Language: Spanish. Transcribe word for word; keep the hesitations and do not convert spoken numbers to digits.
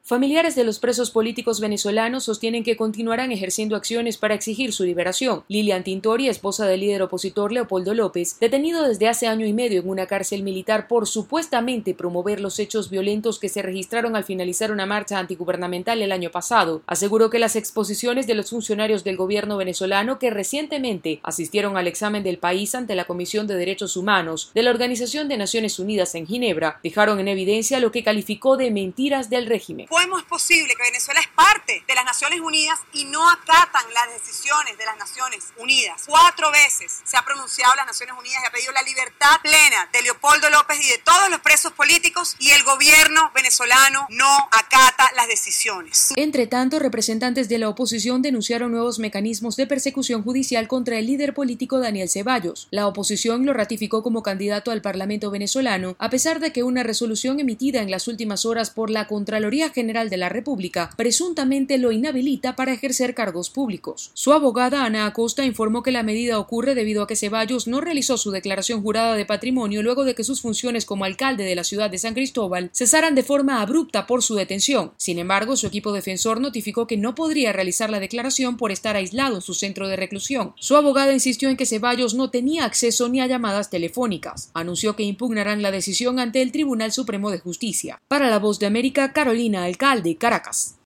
Familiares de los presos políticos venezolanos sostienen que continuarán ejerciendo acciones para exigir su liberación. Lilian Tintori, esposa del líder opositor Leopoldo López, detenido desde hace año y medio en una cárcel militar por supuestamente promover los hechos violentos que se registraron al finalizar una marcha antigubernamental el año pasado, aseguró que las exposiciones de los funcionarios del gobierno venezolano que recientemente asistieron al examen del país ante la Comisión de Derechos Humanos de la Organización de Naciones Unidas en Ginebra dejaron en evidencia lo que calificó de mentiras del régimen. ¿Cómo es posible que Venezuela es parte de las Naciones Unidas y no acatan las decisiones de las Naciones Unidas? Cuatro veces se ha pronunciado las Naciones Unidas y ha pedido la libertad plena de Leopoldo López y de todos los presos políticos, y el gobierno venezolano no acata las decisiones. Entre tanto, representantes de la oposición denunciaron nuevos mecanismos de persecución judicial contra el líder político Daniel Ceballos. La oposición lo ratificó como candidato al Parlamento venezolano, a pesar de que una resolución emitida en las últimas horas por la Contraloría General de la República presuntamente lo inhabilita para ejercer cargos públicos. Su abogada Ana Acosta informó que la medida ocurre debido a que Ceballos no realizó su declaración jurada de patrimonio luego de que sus funciones como alcalde de la ciudad de San Cristóbal cesaran de forma abrupta por su detención. Sin embargo, su equipo defensor notificó que no podría realizar la declaración por estar aislado en su centro de reclusión. Su abogada insistió en que Ceballos no tenía acceso ni a llamadas telefónicas. Anunció que impugnarán la decisión ante el Tribunal Supremo de Justicia. Para La Voz de América, Carolina Alcalde, Caracas.